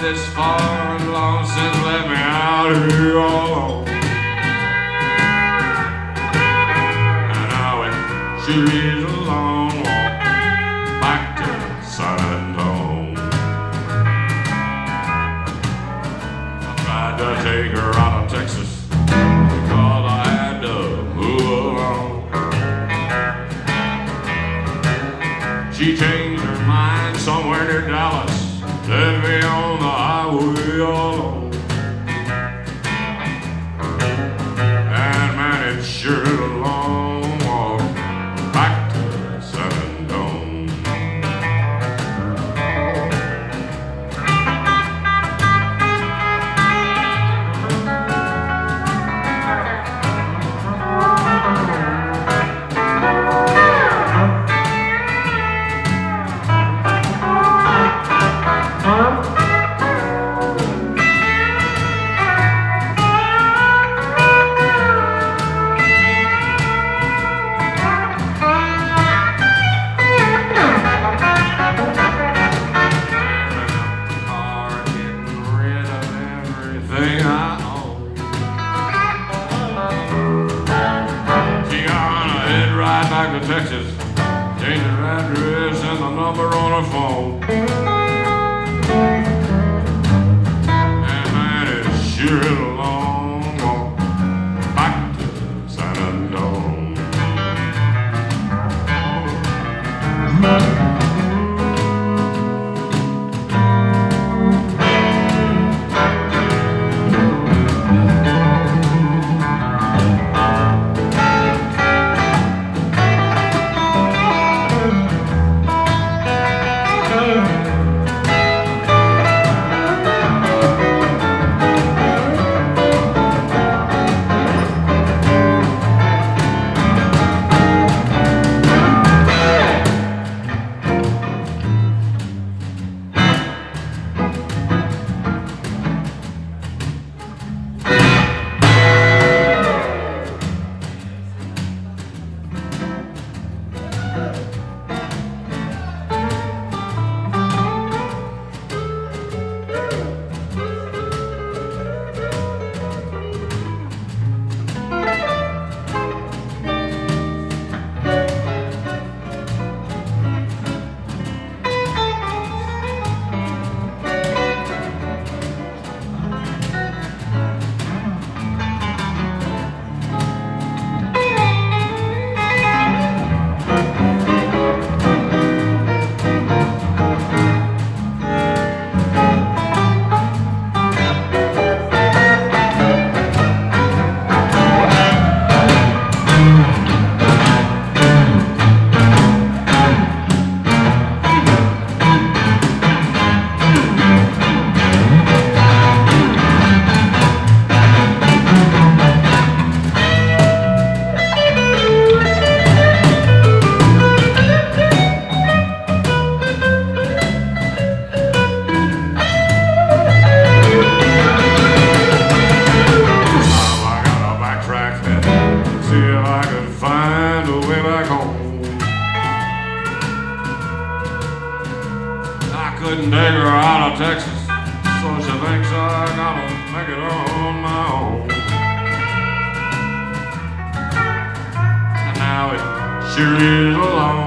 this far long since left me out here all alone. And now it sure is a long walk back to San Antonio. I tried to take her out of Texas because I had to move along. She changed her mind somewhere near Dallas, left me on the highway all alone. And man, it's sure a long walk back to San Antonio. Back to Texas, changed her address and the number on her phone. And man, it's sure a long walk back to San Antonio. Couldn't take her out of Texas, so she thinks I gotta make it on my own. And now it sure is a long